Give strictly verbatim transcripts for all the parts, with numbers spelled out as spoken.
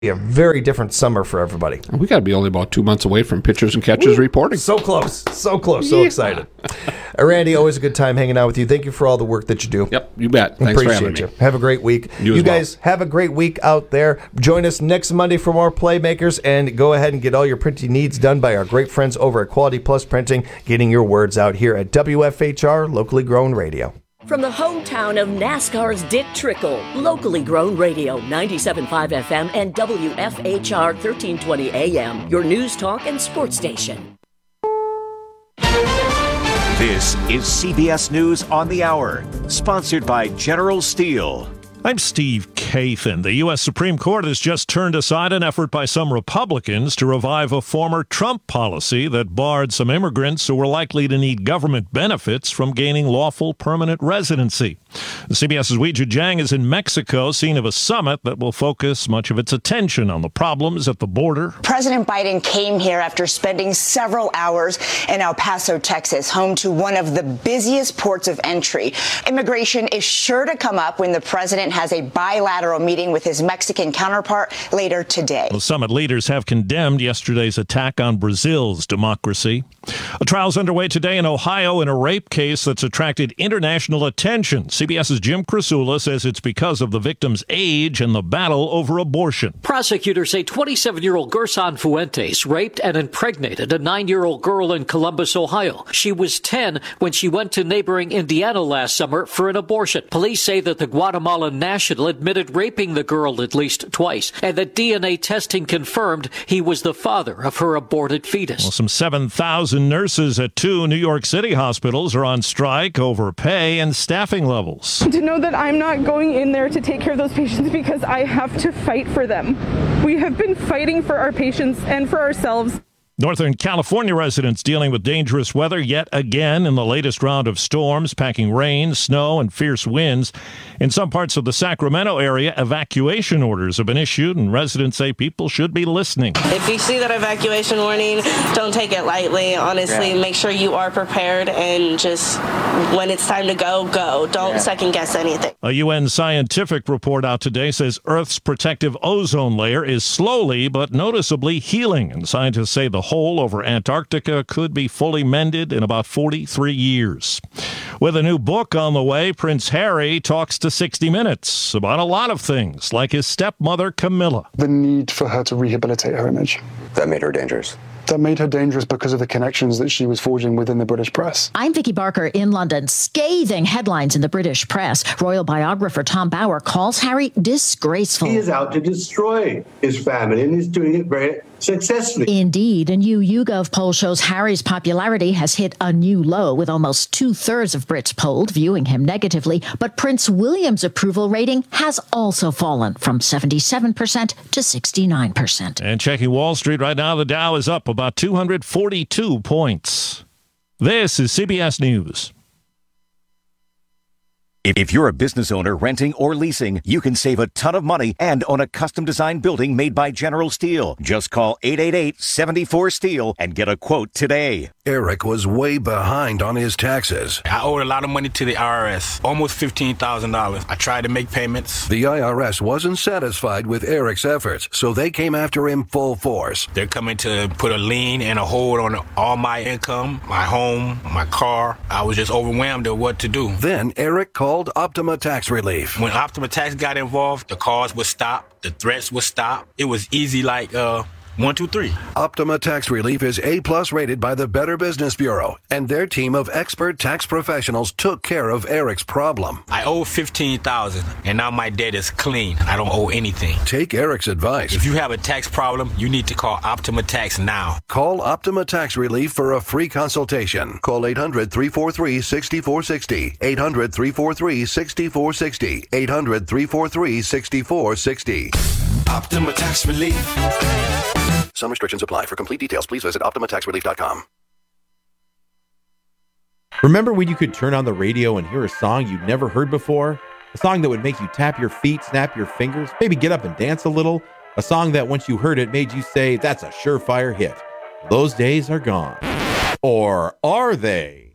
A very different summer for everybody. We got to be only about two months away from pitchers and catchers Woo! reporting. So close, so close, so yeah. excited. Uh, Randy, always a good time hanging out with you. Thank you for all the work that you do. Yep, you bet. Thanks Appreciate for having you. me. Have a great week. You, you as well. guys have a great week out there. Join us next Monday for more Playmakers, and go ahead and get all your printing needs done by our great friends over at Quality Plus Printing, getting your words out here at W F H R, locally grown radio. From the hometown of NASCAR's Dick Trickle, locally grown radio, ninety-seven point five F M and W F H R thirteen twenty A M, your news talk and sports station. This is C B S News on the Hour, sponsored by General Steel. I'm Steve Kathan. The U S Supreme Court has just turned aside an effort by some Republicans to revive a former Trump policy that barred some immigrants who were likely to need government benefits from gaining lawful permanent residency. CBS's Weijia Jiang is in Mexico, scene of a summit that will focus much of its attention on the problems at the border. President Biden came here after spending several hours in El Paso, Texas, home to one of the busiest ports of entry. Immigration is sure to come up when the president has a bilateral meeting with his Mexican counterpart later today. The summit leaders have condemned yesterday's attack on Brazil's democracy. A trial's underway today in Ohio in a rape case that's attracted international attention. CBS's Jim Krasula says it's because of the victim's age and the battle over abortion. Prosecutors say twenty-seven-year-old Gerson Fuentes raped and impregnated a nine-year-old girl in Columbus, Ohio. She was ten when she went to neighboring Indiana last summer for an abortion. Police say that the Guatemalan national admitted raping the girl at least twice, and that D N A testing confirmed he was the father of her aborted fetus. Well, some seven thousand nurses at two New York City hospitals are on strike over pay and staffing levels. To know that I'm not going in there to take care of those patients because I have to fight for them. We have been fighting for our patients and for ourselves. Northern California residents dealing with dangerous weather yet again in the latest round of storms, packing rain, snow, and fierce winds. In some parts of the Sacramento area, evacuation orders have been issued, and residents say people should be listening. If you see that evacuation warning, don't take it lightly. Honestly, yeah. Make sure you are prepared, and just when it's time to go, go. Don't yeah. second guess anything. A U N scientific report out today says Earth's protective ozone layer is slowly but noticeably healing, and scientists say the hole over Antarctica could be fully mended in about forty-three years. With a new book on the way, Prince Harry talks to sixty minutes about a lot of things, like his stepmother, Camilla. The need for her to rehabilitate her image. That made her dangerous. That made her dangerous because of the connections that she was forging within the British press. I'm Vicky Barker in London. Scathing headlines in the British press. Royal biographer Tom Bauer calls Harry disgraceful. He is out to destroy his family, and he's doing it very successfully. Indeed, a new YouGov poll shows Harry's popularity has hit a new low, with almost two-thirds of Brits polled viewing him negatively. But Prince William's approval rating has also fallen from seventy-seven percent to sixty-nine percent. And checking Wall Street right now, the Dow is up about two hundred forty-two points. This is C B S News. If you're a business owner renting or leasing, you can save a ton of money and own a custom-designed building made by General Steel. Just call eight eight eight, seven four, STEEL and get a quote today. Eric was way behind on his taxes. I owed a lot of money to the I R S, almost fifteen thousand dollars. I tried to make payments. The I R S wasn't satisfied with Eric's efforts, so they came after him full force. They're coming to put a lien and a hold on all my income, my home, my car. I was just overwhelmed at what to do. Then Eric called Called Optima Tax Relief. When Optima Tax got involved, the calls would stop, the threats would stop. It was easy like uh one, two, three. Optima Tax Relief is A-plus rated by the Better Business Bureau, and their team of expert tax professionals took care of Eric's problem. I owe fifteen thousand dollars, and now my debt is clean. I don't owe anything. Take Eric's advice. If you have a tax problem, you need to call Optima Tax now. Call Optima Tax Relief for a free consultation. Call eight hundred, three four three, six four six zero, eight hundred, three four three, six four six zero, eight hundred, three four three, six four six zero. Optima Tax Relief. Some restrictions apply. For complete details, please visit optima tax relief dot com. Remember when you could turn on the radio and hear a song you'd never heard before? A song that would make you tap your feet, snap your fingers, maybe get up and dance a little? A song that once you heard it made you say, that's a surefire hit. Those days are gone. Or are they?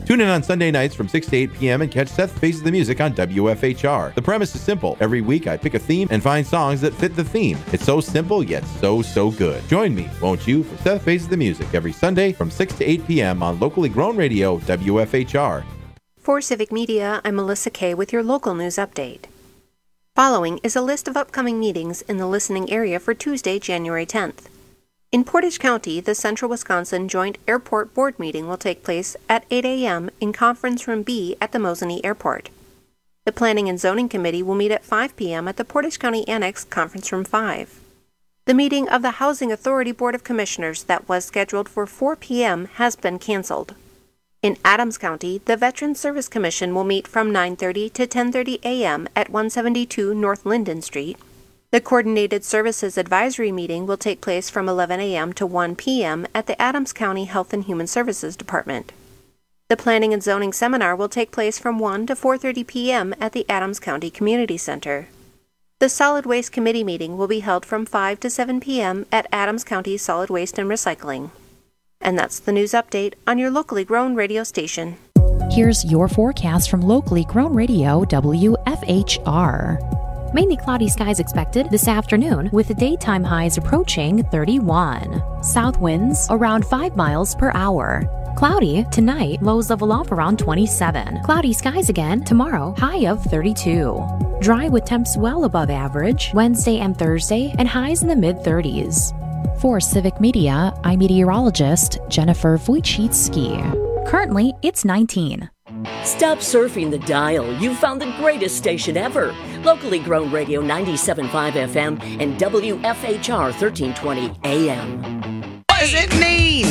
Tune in on Sunday nights from six to eight p.m. and catch Seth Faces the Music on W F H R. The premise is simple. Every week I pick a theme and find songs that fit the theme. It's so simple, yet so, so good. Join me, won't you, for Seth Faces the Music every Sunday from six to eight p.m. on locally grown radio W F H R. For Civic Media, I'm Melissa Kay with your local news update. Following is a list of upcoming meetings in the listening area for Tuesday, January tenth. In Portage County, the Central Wisconsin Joint Airport Board meeting will take place at eight a.m. in Conference Room B at the Mosinee Airport. The Planning and Zoning Committee will meet at five p.m. at the Portage County Annex Conference Room five. The meeting of the Housing Authority Board of Commissioners that was scheduled for four p.m. has been canceled. In Adams County, the Veterans Service Commission will meet from nine thirty to ten thirty a.m. at one seventy-two North Linden Street. The Coordinated Services Advisory Meeting will take place from eleven a.m. to one p.m. at the Adams County Health and Human Services Department. The Planning and Zoning Seminar will take place from one to four thirty p.m. at the Adams County Community Center. The Solid Waste Committee meeting will be held from five to seven p.m. at Adams County Solid Waste and Recycling. And that's the news update on your locally grown radio station. Here's your forecast from locally grown radio W F H R. Mainly cloudy skies expected this afternoon with the daytime highs approaching thirty-one. South winds around five miles per hour. Cloudy tonight, lows level off around twenty-seven. Cloudy skies again tomorrow, high of thirty-two. Dry with temps well above average Wednesday and Thursday and highs in the mid-thirties. For Civic Media, I'm meteorologist Jennifer Wojcicki. Currently, it's nineteen. Stop surfing the dial. You've found the greatest station ever. Locally grown radio ninety-seven point five F M and W F H R thirteen twenty A M. What does it mean?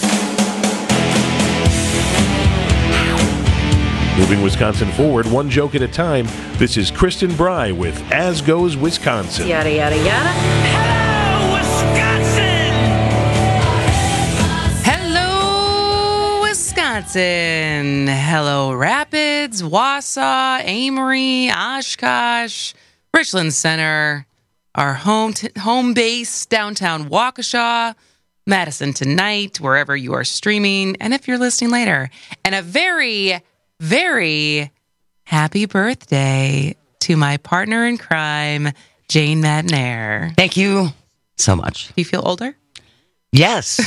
Moving Wisconsin forward, one joke at a time. This is Kristen Bry with As Goes Wisconsin. Yada, yada, yada. Wisconsin. Hello, Rapids, Wausau, Amory, Oshkosh, Richland Center, our home t- home base, downtown Waukesha, Madison tonight, wherever you are streaming, and if you're listening later. And a very, very happy birthday to my partner in crime, Jane Madnair. Thank you so much. Do you feel older? Yes.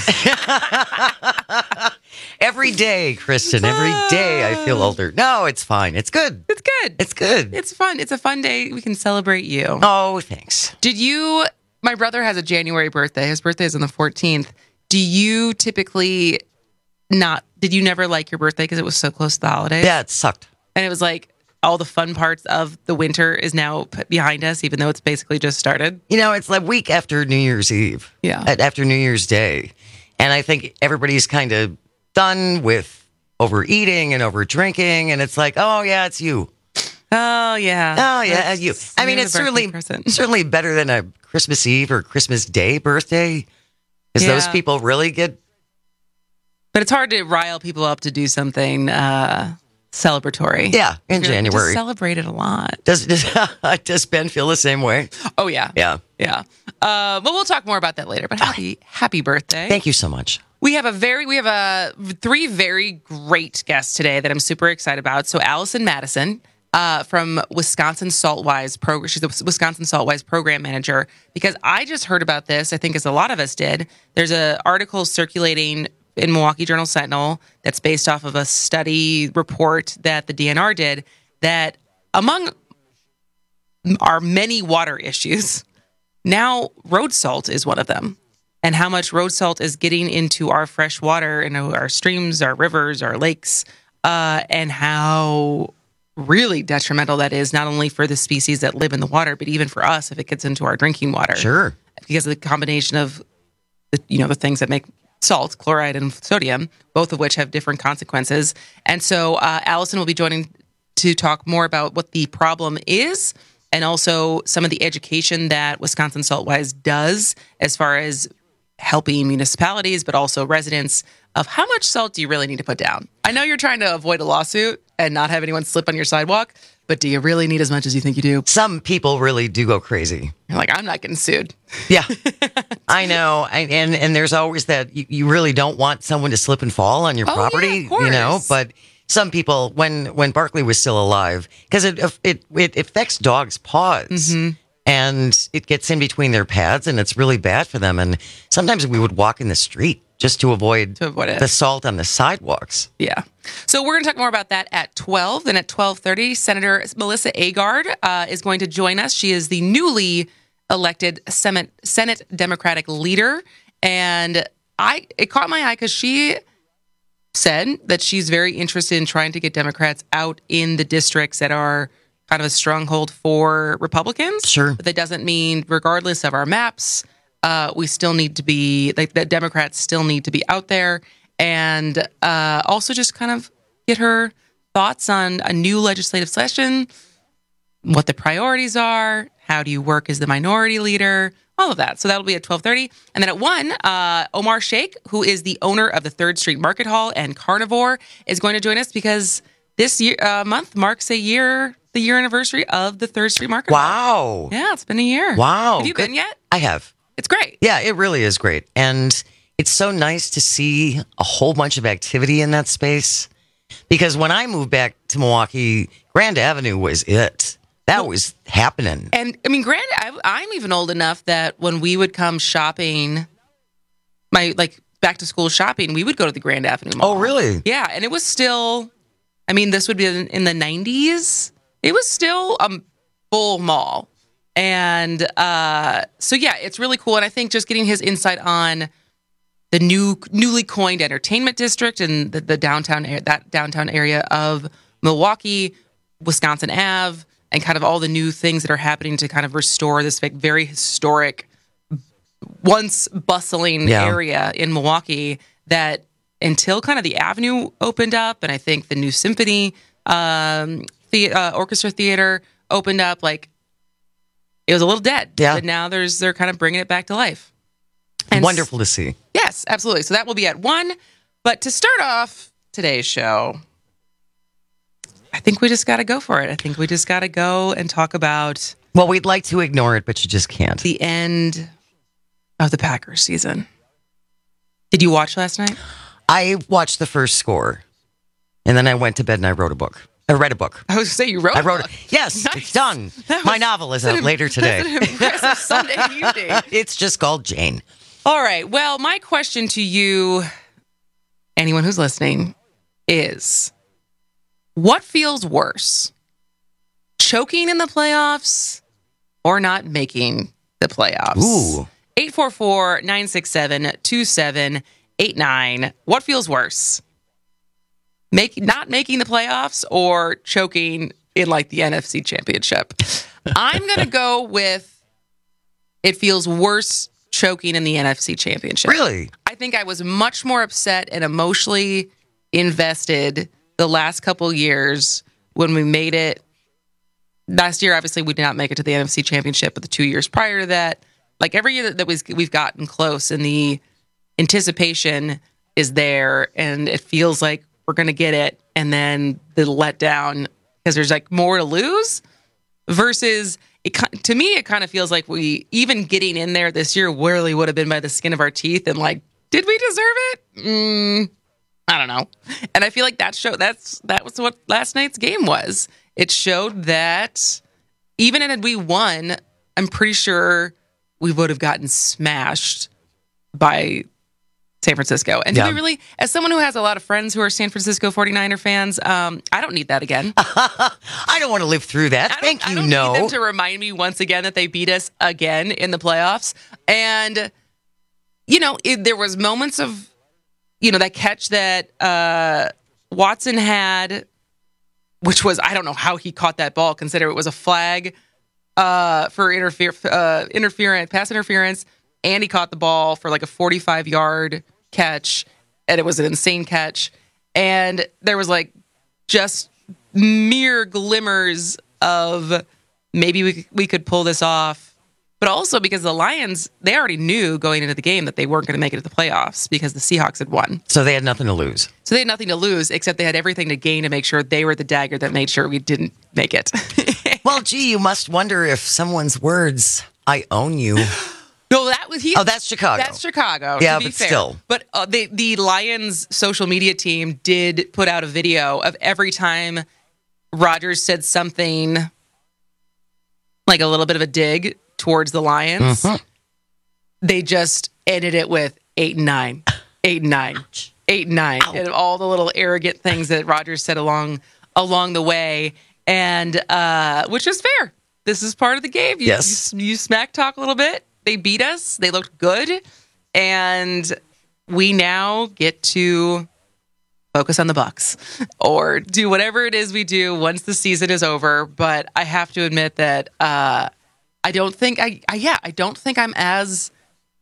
Every day, Kristen, every day I feel older. No, it's fine. It's good. It's good. It's good. It's fun. It's a fun day. We can celebrate you. Oh, thanks. Did you, my brother has a January birthday. His birthday is on the fourteenth. Do you typically not, did you never like your birthday because it was so close to the holidays? Yeah, it sucked. And it was like, all the fun parts of the winter is now put behind us, even though it's basically just started. You know, it's like week after New Year's Eve. Yeah. After New Year's Day. And I think everybody's kind of done with overeating and over drinking. And it's like, oh, yeah, it's you. Oh, yeah. Oh, yeah, you. I mean, it's certainly, certainly better than a Christmas Eve or Christmas Day birthday. Because Yeah. those people really get... But it's hard to rile people up to do something uh, celebratory. Yeah, in You're- January. Just celebrate it a lot. Does, does, does Ben feel the same way? Oh, yeah. Yeah. Yeah. Uh, but we'll talk more about that later. But happy, happy birthday. Thank you so much. We have a very, we have a three very great guests today that I'm super excited about. So Allison Madison uh, from Wisconsin Saltwise program. She's the Wisconsin Saltwise program manager. Because I just heard about this, I think as a lot of us did. There's an article circulating in Milwaukee Journal Sentinel that's based off of a study report that the D N R did that among our many water issues, now road salt is one of them. And how much road salt is getting into our fresh water, in our streams, our rivers, our lakes, uh, and how really detrimental that is, not only for the species that live in the water, but even for us if it gets into our drinking water. Sure. Because of the combination of the, you know, the things that make salt, chloride and sodium, both of which have different consequences. And so uh, Allison will be joining to talk more about what the problem is and also some of the education that Wisconsin Saltwise does as far as helping municipalities, but also residents of how much salt do you really need to put down? I know you're trying to avoid a lawsuit and not have anyone slip on your sidewalk, but do you really need as much as you think you do? Some people really do go crazy. You're like, I'm not getting sued. Yeah, I know. I, and and there's always that you, you really don't want someone to slip and fall on your Oh, property, yeah, of course. you know, but some people, when when Barkley was still alive, because it, it it affects dogs' paws. Mm-hmm. And it gets in between their pads, and it's really bad for them. And sometimes we would walk in the street just to avoid, to avoid it. the salt on the sidewalks. Yeah. So we're going to talk more about that at twelve. Then at twelve thirty, Senator Melissa Agard uh, is going to join us. She is the newly elected Senate, Senate Democratic leader. And I it caught my eye because she said that she's very interested in trying to get Democrats out in the districts that are kind of a stronghold for Republicans. Sure. But that doesn't mean, regardless of our maps, uh, we still need to be, like, the Democrats still need to be out there. And uh, also just kind of get her thoughts on a new legislative session, what the priorities are, how do you work as the minority leader, all of that. So that'll be at twelve thirty. And then at one, uh, Omar Sheikh, who is the owner of the Third Street Market Hall and Carnivore, is going to join us because this year uh, month marks a year... the year anniversary of the Third Street Market. Wow. Yeah, it's been a year. Wow. Have you Good. been yet? I have. It's great. Yeah, it really is great. And it's so nice to see a whole bunch of activity in that space. Because when I moved back to Milwaukee, Grand Avenue was it. That was happening. And I mean, Grand, I, I'm even old enough that when we would come shopping, my like back to school shopping, we would go to the Grand Avenue Mall. Oh, really? Yeah. And it was still, I mean, this would be in, in the nineties. It was still a full mall. And uh, so, yeah, it's really cool. And I think just getting his insight on the new, newly coined entertainment district and the, the downtown, that downtown area of Milwaukee, Wisconsin Avenue, and kind of all the new things that are happening to kind of restore this like, very historic, once bustling Yeah. area in Milwaukee that until kind of the Avenue opened up, and I think the new symphony um, the uh, orchestra theater opened up, like it was a little dead. Yeah. But now there's they're kind of bringing it back to life. And Wonderful to see. Yes, absolutely. So that will be at one. But to start off today's show, I think we just got to go for it. I think we just got to go and talk about. Well, we'd like to ignore it, but you just can't. The end of the Packers season. Did you watch last night? I watched the first score, and then I went to bed and I wrote a book. I read a book. I was going to say you wrote I a wrote book. it. Yes, Nice. It's done. That My was- novel is that's out an- later today. That's an impressive Sunday evening. It's just called Jane. All right. Well, my question to you, anyone who's listening, is what feels worse? Choking in the playoffs or not making the playoffs? Ooh. eight four four, nine six seven, two seven eight nine. What feels worse? Make, not making the playoffs or choking in like the N F C Championship? I'm going to go with it feels worse choking in the N F C Championship. Really? I think I was much more upset and emotionally invested the last couple years when we made it. Last year, obviously, we did not make it to the N F C Championship, but the two years prior to that, like every year that, that was, we've gotten close and the anticipation is there and it feels like we're going to get it. And then the letdown because there's like more to lose versus it, to me, it kind of feels like we, even getting in there this year, really would have been by the skin of our teeth. And like, did we deserve it? Mm, I don't know. And I feel like that show, that's, that was what last night's game was. It showed that even had we won, I'm pretty sure we would have gotten smashed by San Francisco. And do Yeah. we really, as someone who has a lot of friends who are San Francisco forty-niner fans, um, I don't need that again. I don't want to live through that. Thank I you, don't no. need them to remind me once again that they beat us again in the playoffs. And, you know, it, there was moments of, you know, that catch that uh, Watson had, which was, I don't know how he caught that ball, consider it was a flag uh, for interfere, uh, interference, pass interference. And he caught the ball for like a forty-five yard catch. And it was an insane catch. And there was like just mere glimmers of maybe we, we could pull this off. But also because the Lions, they already knew going into the game that they weren't going to make it to the playoffs because the Seahawks had won. So they had nothing to lose. So they had nothing to lose, except they had everything to gain to make sure they were the dagger that made sure we didn't make it. Well, gee, you must wonder if someone's words, I own you, No, that was he. Oh, that's Chicago. That's Chicago. Yeah, to be but fair. still. But uh, the the Lions social media team did put out a video of every time Rodgers said something like a little bit of a dig towards the Lions. Mhm. They just ended it with eight and nine, eight and nine, eight and nine, and all the little arrogant things that Rodgers said along along the way, and uh, which is fair. This is part of the game. You, Yes. you, you smack talk a little bit. They beat us. They looked good. And we now get to focus on the Bucks or do whatever it is we do once the season is over. But I have to admit that uh, I don't think I, I, yeah, I don't think I'm as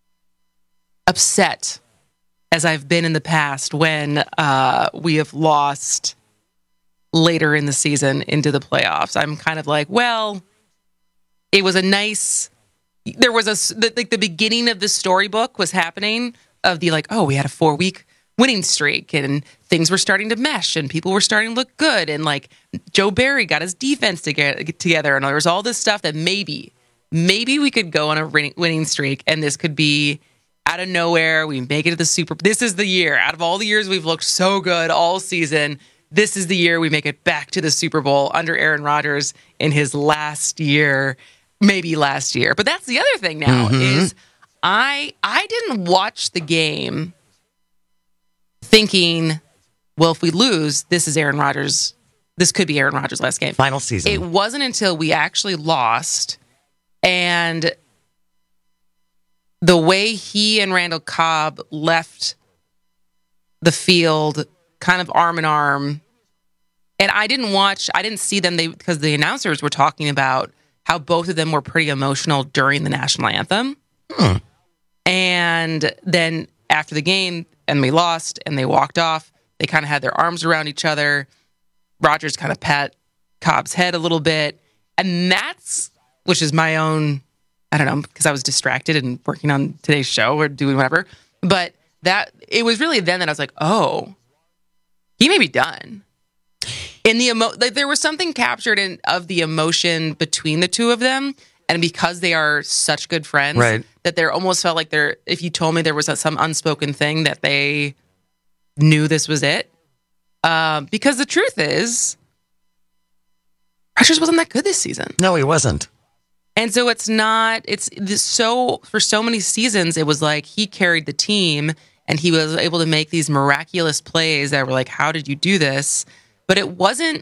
upset as I've been in the past when uh, we have lost later in the season into the playoffs. I'm kind of like, well, it was a nice... There was a the, like the beginning of the storybook was happening of the like, oh, we had a four week winning streak and things were starting to mesh and people were starting to look good and like Joe Barry got his defense to get together and there was all this stuff that maybe maybe we could go on a winning streak and this could be out of nowhere. We make it to the Super. This is the year out of all the years we've looked so good all season. This is the year we make it back to the Super Bowl under Aaron Rodgers in his last year. Maybe last year. But that's the other thing now Mhm. is I I didn't watch the game thinking, well, if we lose, this is Aaron Rodgers. This could be Aaron Rodgers' last game. Final season. It wasn't until we actually lost and the way he and Randall Cobb left the field kind of arm in arm. And I didn't watch, I didn't see them they because the announcers were talking about how both of them were pretty emotional during the national anthem. Hmm. And then after the game, and we lost, and they walked off, they kind of had their arms around each other. Rodgers kind of pat Cobb's head a little bit. And that's, which is my own, I don't know, because I was distracted and working on today's show or doing whatever. But that, it was really then that I was like, oh, he may be done. In the emo- like there was something captured in of the emotion between the two of them, and because they are such good friends, Right. that there almost felt like there. If you told me there was a, some unspoken thing that they knew this was it, um, because the truth is, Rodgers wasn't that good this season. No, he wasn't. And so it's not. It's this so for so many seasons, it was like he carried the team, and he was able to make these miraculous plays that were like, how did you do this? But it wasn't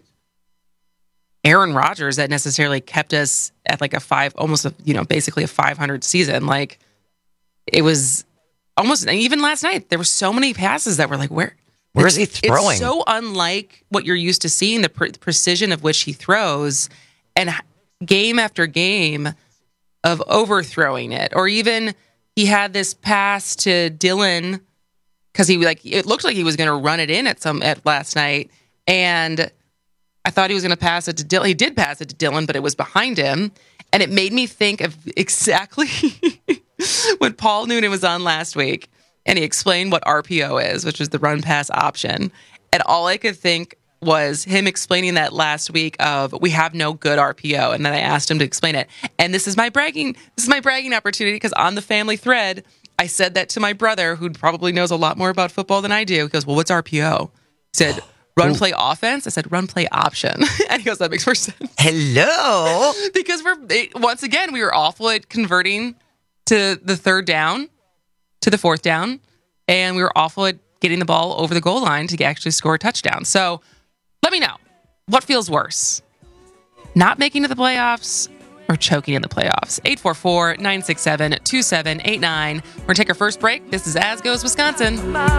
Aaron Rodgers that necessarily kept us at like a five, almost a, you know, basically a five hundred season. Like it was almost, and even last night, there were so many passes that were like, where, where is he throwing? It's so unlike what you're used to seeing, the pre- precision of which he throws, and game after game of overthrowing it. Or even he had this pass to Dylan because he like it looked like he was going to run it in at some at last night. And I thought he was going to pass it to Dylan. He did pass it to Dylan, but it was behind him. And it made me think of exactly when Paul Noonan was on last week and he explained what R P O is, which is the run pass option. And all I could think was him explaining that last week of we have no good R P O. And then I asked him to explain it. And this is my bragging, this is my bragging opportunity because on the family thread, I said that to my brother who probably knows a lot more about football than I do. He goes, well, what's R P O? He said, run play offense. I said, run play option. And he goes, that makes more sense. Hello. Because we're, it, once again, we were awful at converting to the third down, to the fourth down. And we were awful at getting the ball over the goal line to actually score a touchdown. So let me know, what feels worse? Not making it to the playoffs or choking in the playoffs? eight four four, nine six seven, two seven eight nine. We're going to take our first break. This is As Goes Wisconsin.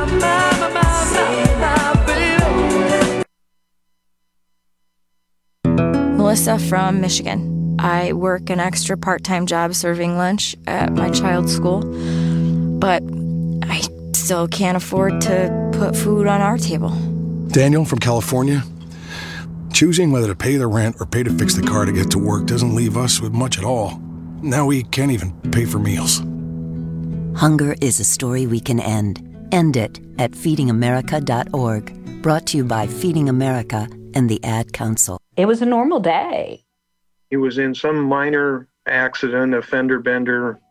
Melissa from Michigan. I work an extra part-time job serving lunch at my child's school, but I still can't afford to put food on our table. Daniel from California. Choosing whether to pay the rent or pay to fix the car to get to work doesn't leave us with much at all. Now we can't even pay for meals. Hunger is a story we can end. End it at feeding america dot org. Brought to you by Feeding America and the Ad Council. It was a normal day. He was in some minor accident, a fender bender,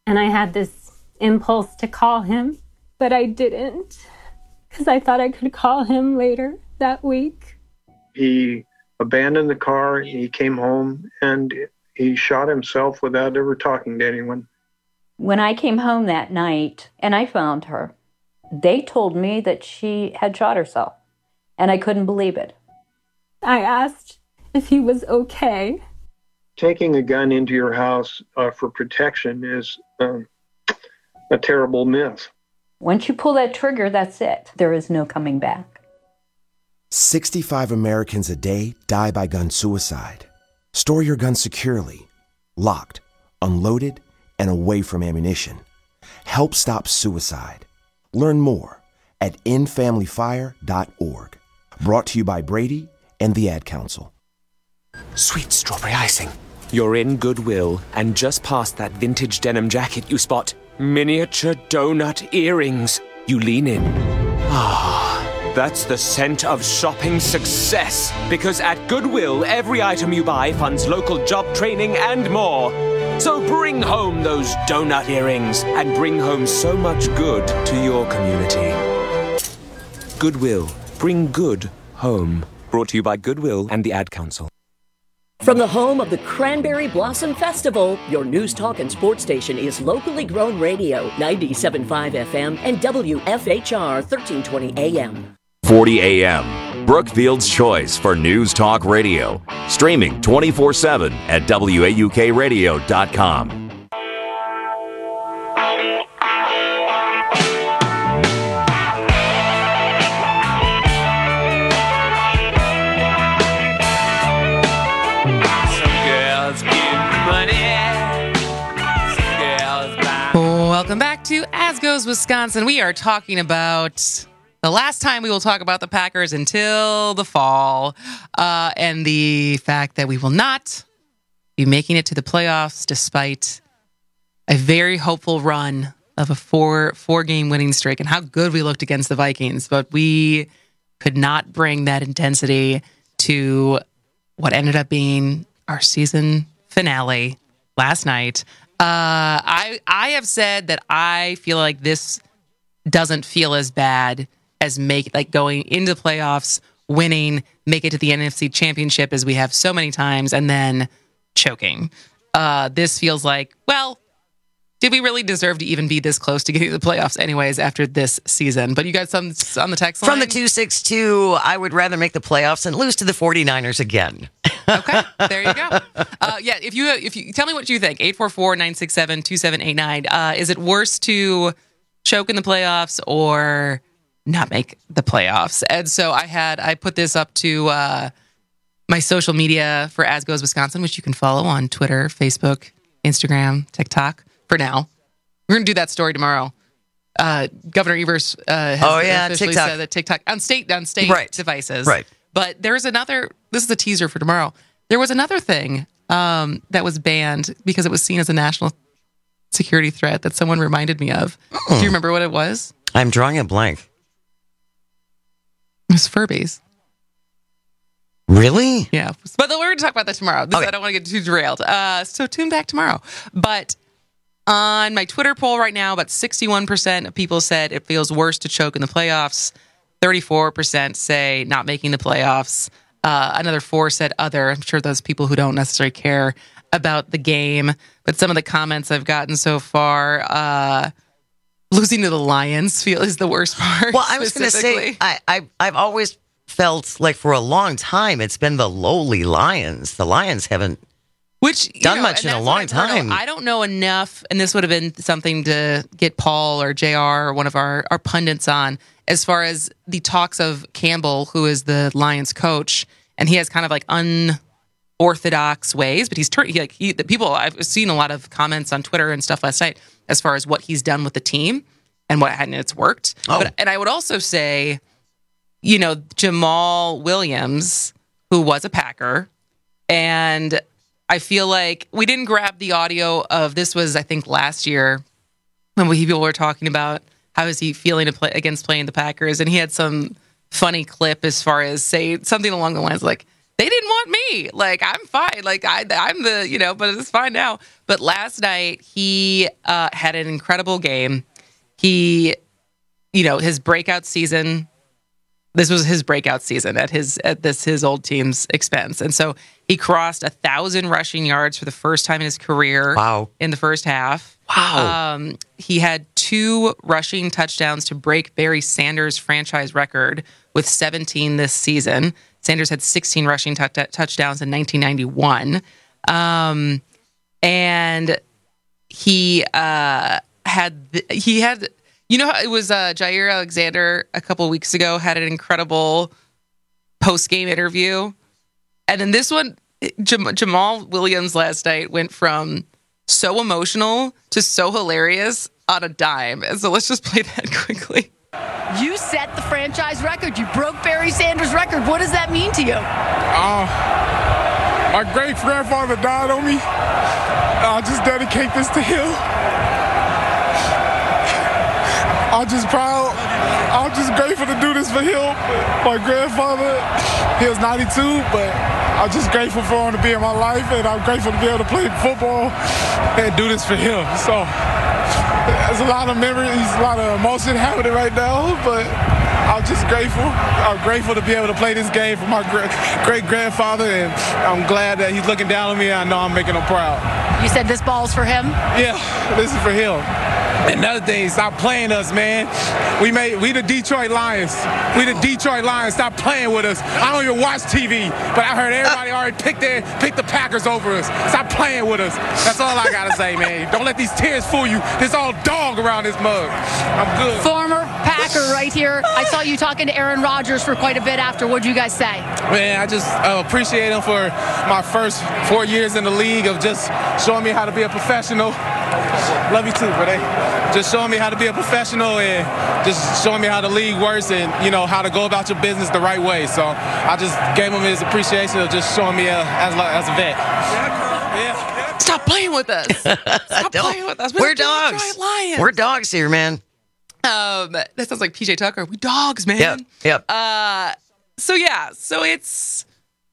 And I had this impulse to call him, but I didn't because I thought I could call him later that week. He abandoned the car, he came home, and he shot himself without ever talking to anyone. When I came home that night and I found her, they told me that she had shot herself, and I couldn't believe it. I asked if he was okay. Taking a gun into your house uh, for protection is um, a terrible myth. Once you pull that trigger, that's it. There is no coming back. sixty-five Americans a day die by gun suicide. Store your gun securely, locked, unloaded, and away from ammunition. Help stop suicide. Learn more at end family fire dot org. Brought to you by Brady and the Ad Council. Sweet strawberry icing. You're in Goodwill, and just past that vintage denim jacket you spot miniature donut earrings. You lean in. Ah, that's the scent of shopping success. Because at Goodwill, every item you buy funds local job training and more. So bring home those donut earrings and bring home so much good to your community. Goodwill. Bring good home. Brought to you by Goodwill and the Ad Council. From the home of the Cranberry Blossom Festival, your news talk and sports station is locally grown radio, ninety-seven point five F M and W F H R thirteen twenty A M. forty A M, Brookfield's choice for news talk radio. Streaming twenty-four seven at W A U K radio dot com. Welcome back to As Goes Wisconsin. We are talking about the last time we will talk about the Packers until the fall, uh, and the fact that we will not be making it to the playoffs despite a very hopeful run of a four four game winning streak, and how good we looked against the Vikings. But we could not bring that intensity to what ended up being our season finale last night. Uh, I I have said that I feel like this doesn't feel as bad as make like going into playoffs, winning, make it to the N F C Championship as we have so many times, and then choking. Uh, this feels like, well, did we really deserve to even be this close to getting to the playoffs anyways after this season? But you got some on the text line? From the two six two, I would rather make the playoffs and lose to the 49ers again. Okay, there you go. Uh, yeah, if you if you tell me what you think, eight four four, nine six seven, two seven eight nine. Uh, is it worse to choke in the playoffs or not make the playoffs? And so I had I put this up to uh, my social media for As Goes Wisconsin, which you can follow on Twitter, Facebook, Instagram, TikTok. For now, we're gonna do that story tomorrow. Uh, Governor Evers uh, has oh, yeah, officially TikTok. said that TikTok on state on state right. devices, right? But there's another. This is a teaser for tomorrow. There was another thing um, that was banned because it was seen as a national security threat that someone reminded me of. Hmm. Do you remember what it was? I'm drawing a blank. It was Furbies. Really? Yeah. But we're going to talk about that tomorrow. This, okay. I don't want to get too derailed. Uh, so tune back tomorrow. But on my Twitter poll right now, about sixty-one percent of people said it feels worse to choke in the playoffs. thirty-four percent say not making the playoffs. Uh, another four said other. I'm sure those people who don't necessarily care about the game. But some of the comments I've gotten so far, uh, losing to the Lions feel is the worst part. Well, I was going to say, I, I, I've always felt like for a long time it's been the lowly Lions. The Lions haven't Which done you know, much in a long time. I don't know enough, and this would have been something to get Paul or J R or one of our, our pundits on, as far as the talks of Campbell, who is the Lions coach, and he has kind of like unorthodox ways, but he's turned, he, like, he, the people, I've seen a lot of comments on Twitter and stuff last night as far as what he's done with the team and what and it's worked. Oh. But, and I would also say, you know, Jamal Williams, who was a Packer, and I feel like we didn't grab the audio of this was, I think, last year when we people were talking about how is he feeling to play against playing the Packers, and he had some funny clip as far as say something along the lines like, they didn't want me. Like, I'm fine. Like, I, I'm the, you know, but it's fine now. But last night, he uh, had an incredible game. He, you know, his breakout season, this was his breakout season at his at this his old team's expense. And so he crossed a thousand rushing yards for the first time in his career. Wow. In the first half. Wow. Um, he had two rushing touchdowns to break Barry Sanders' franchise record with seventeen this season. Sanders had sixteen rushing t- t- touchdowns in nineteen ninety-one. Um, and he uh, had, th- he had, you know, how it was uh, Jair Alexander a couple weeks ago had an incredible post-game interview. And then this one, Jam- Jamal Williams last night went from so emotional to so hilarious on a dime. And so let's just play that quickly. You set the franchise record. You broke Barry Sanders' record. What does that mean to you? Uh, my great grandfather died on me. I'll just dedicate this to him. I'm just proud. I'm just grateful to do this for him. My grandfather, he was ninety-two, but I'm just grateful for him to be in my life, and I'm grateful to be able to play football and do this for him. So there's a lot of memories, a lot of emotion happening right now, but I'm just grateful. I'm grateful to be able to play this game for my great-grandfather, and I'm glad that he's looking down on me, and I know I'm making him proud. You said this ball's for him? Yeah, this is for him. Another thing, stop playing us, man. We made we the Detroit Lions. We the Detroit Lions. Stop playing with us. I don't even watch T V, but I heard everybody already picked their pick the Packers over us. Stop playing with us. That's all I gotta say, man. Don't let these tears fool you. There's all dog around this mug. I'm good. Former Packer right here. I saw you talking to Aaron Rodgers for quite a bit after. What'd you guys say? Man, I just uh, appreciate him for my first four years in the league of just showing me how to be a professional. Love you too, brother. Just showing me how to be a professional and just showing me how the league works and, you know, how to go about your business the right way. So I just gave him his appreciation of just showing me uh, as, as a vet. Yeah. Stop playing with us. Stop playing with us. We're, We're dogs. Lions. We're dogs here, man. Um, that sounds like P J Tucker. We dogs, man. Yep. Yep. Uh, so yeah, so it's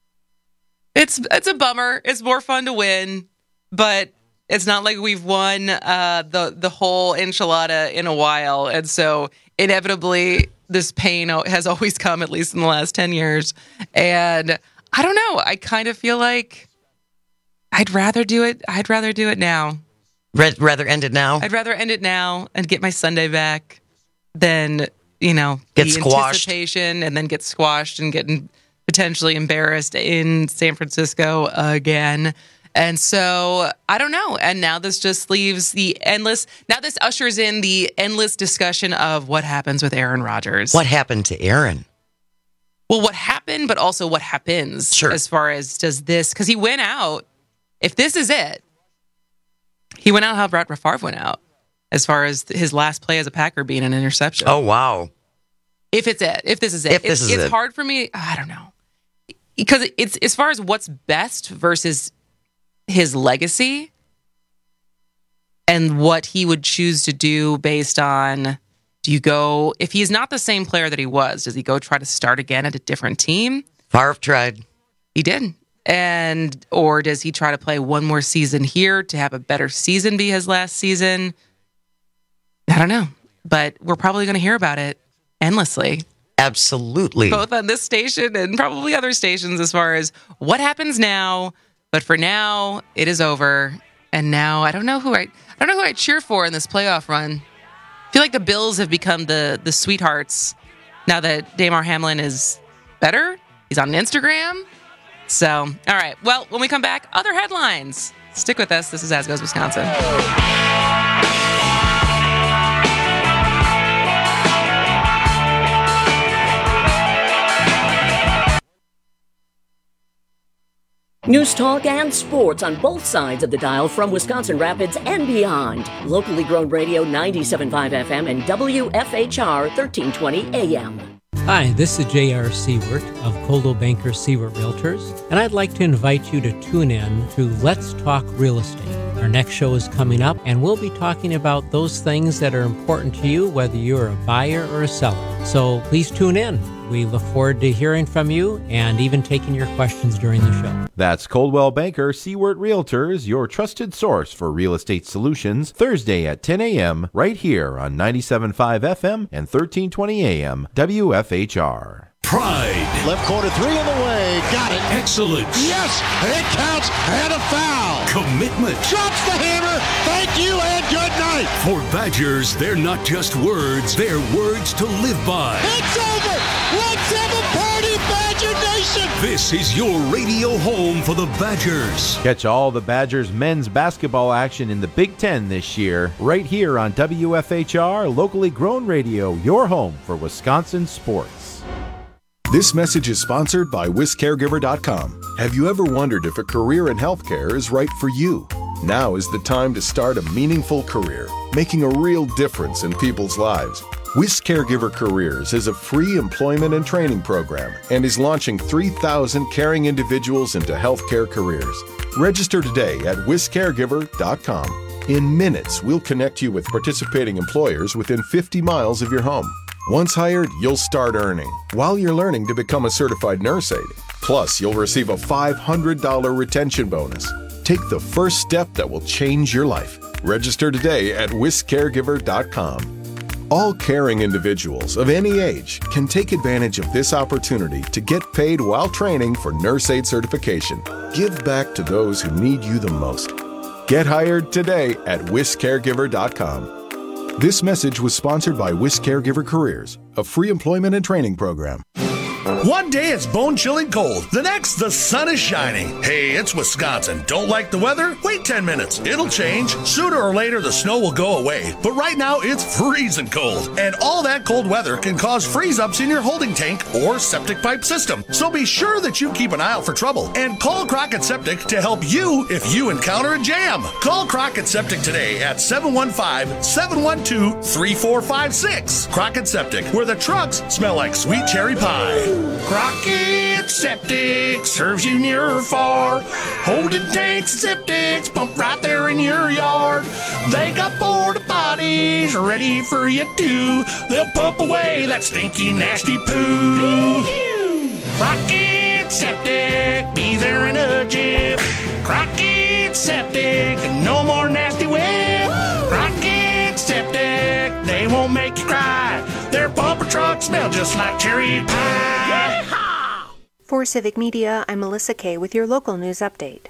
it's it's a bummer. It's more fun to win, but it's not like we've won uh, the the whole enchilada in a while, and so inevitably this pain has always come, at least in the last ten years. And I don't know. I kind of feel like I'd rather do it. I'd rather do it now. Red, rather end it now. I'd rather end it now and get my Sunday back than, you know, get the squashed. anticipation and then get squashed and getting potentially embarrassed in San Francisco again. And so I don't know. And now this just leaves the endless. Now this ushers in the endless discussion of what happens with Aaron Rodgers. What happened to Aaron? Well, what happened, but also what happens. Sure. As far as does this, because he went out. If this is it, he went out how Brett Favre went out, as far as his last play as a Packer being an interception. Oh, wow. If it's it, if this is it, if this it's, is it's it. hard for me. I don't know, because it's as far as what's best versus his legacy and what he would choose to do based on, do you go, if he's not the same player that he was, does he go try to start again at a different team? Favre tried. He did. And, or does he try to play one more season here to have a better season be his last season? I don't know, but we're probably going to hear about it endlessly. Absolutely. Both on this station and probably other stations as far as what happens now. But for now, it is over. And now I don't know who I, I don't know who I cheer for in this playoff run. I feel like the Bills have become the the sweethearts now that Damar Hamlin is better. He's on Instagram. So, all right. Well, when we come back, other headlines. Stick with us. This is As Goes Wisconsin. News talk and sports on both sides of the dial from Wisconsin Rapids and beyond. Locally grown radio ninety-seven point five F M and W F H R thirteen twenty A M. Hi, this is J R. Seward of Coldwell Banker Seward Realtors, and I'd like to invite you to tune in to Let's Talk Real Estate. Our next show is coming up, and we'll be talking about those things that are important to you, whether you're a buyer or a seller. So please tune in. We look forward to hearing from you and even taking your questions during the show. That's Coldwell Banker Seward Realtors, your trusted source for real estate solutions, Thursday at ten a.m. right here on ninety-seven point five F M and thirteen twenty A M W F H R. Pride. Left corner three in the way. Got it. Excellence. Yes, it counts. And a foul. Commitment. Drops the hammer. Thank you and good night. For Badgers, they're not just words, they're words to live by. It's over. Let's have a party, Badger Nation. This is your radio home for the Badgers. Catch all the Badgers men's basketball action in the Big Ten this year, right here on W F H R, locally grown radio, your home for Wisconsin sports. This message is sponsored by Wis Caregiver dot com. Have you ever wondered if a career in healthcare is right for you? Now is the time to start a meaningful career, making a real difference in people's lives. Wis Caregiver Careers is a free employment and training program and is launching three thousand caring individuals into healthcare careers. Register today at Wis Caregiver dot com. In minutes, we'll connect you with participating employers within fifty miles of your home. Once hired, you'll start earning while you're learning to become a certified nurse aide. Plus, you'll receive a five hundred dollars retention bonus. Take the first step that will change your life. Register today at Wis Caregiver dot com. All caring individuals of any age can take advantage of this opportunity to get paid while training for nurse aide certification. Give back to those who need you the most. Get hired today at Wis Caregiver dot com. This message was sponsored by Wis Caregiver Careers, a free employment and training program. One day it's bone-chilling cold. The next, the sun is shining. Hey, it's Wisconsin. Don't like the weather? Wait ten minutes. It'll change. Sooner or later, the snow will go away. But right now, it's freezing cold. And all that cold weather can cause freeze-ups in your holding tank or septic pipe system. So be sure that you keep an eye out for trouble. And call Crockett Septic to help you if you encounter a jam. Call Crockett Septic today at seven one five, seven one two, three four five six. Crockett Septic, where the trucks smell like sweet cherry pie. Crockett Septic serves you near or far. Holding tanks and septics pump right there in your yard. They got porta potties ready for you too. They'll pump away that stinky, nasty poo. Crockett Septic, be there in a jiff. Crockett Septic, no more nasty whip. Crockett Septic, they won't make you cry. Their bumper trucks smell just like cherry pie. For Civic Media, I'm Melissa Kay with your local news update.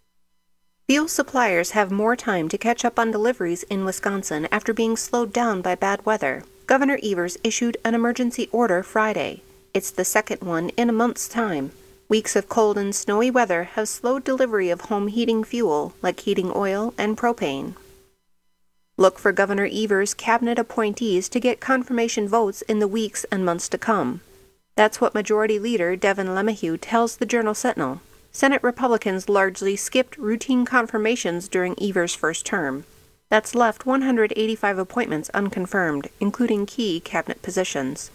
Fuel suppliers have more time to catch up on deliveries in Wisconsin after being slowed down by bad weather. Governor Evers issued an emergency order Friday. It's the second one in a month's time. Weeks of cold and snowy weather have slowed delivery of home heating fuel, like heating oil and propane. Look for Governor Evers' cabinet appointees to get confirmation votes in the weeks and months to come. That's what Majority Leader Devin LeMahieu tells the Journal-Sentinel. Senate Republicans largely skipped routine confirmations during Evers' first term. That's left one hundred eighty-five appointments unconfirmed, including key cabinet positions.